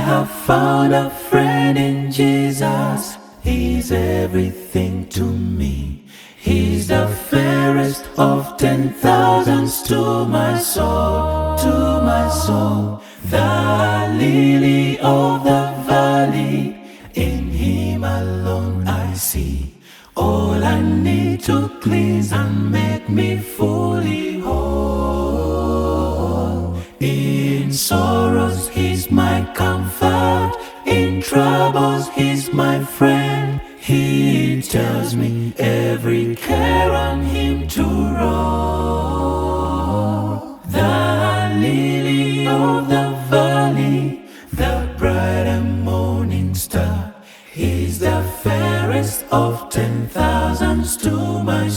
have found a friend in Jesus. He's everything to me. He's the fairest of 10,000s to my soul, to my soul. The lily of the valley, in him alone I see all I need to cleanse and make me fully whole. In sorrows he's my comfort, in troubles he's my friend. He tells me every care on him to roll. The lily of the valley, the bright and morning star, he's the fairest of 10,000s to my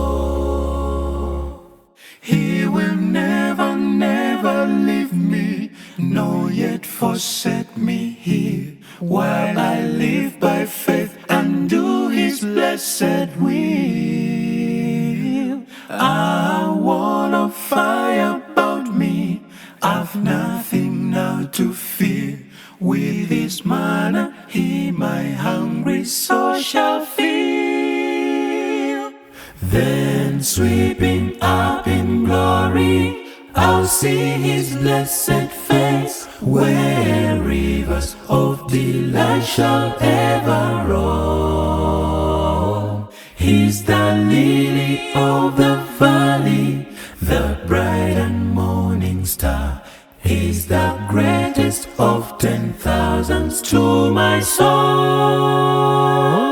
soul. He will never, never leave me, nor yet forsake me here, while I live by faith and do his blessed will. A wall of fire about me, I've nothing now to fear. With his manna he my hungry soul shall fill. Then sweeping up in glory, I'll see his blessed face, where rivers of delight shall ever roll. He's the lily of the valley, the bright and morning star. He's the greatest of 10,000s to my soul.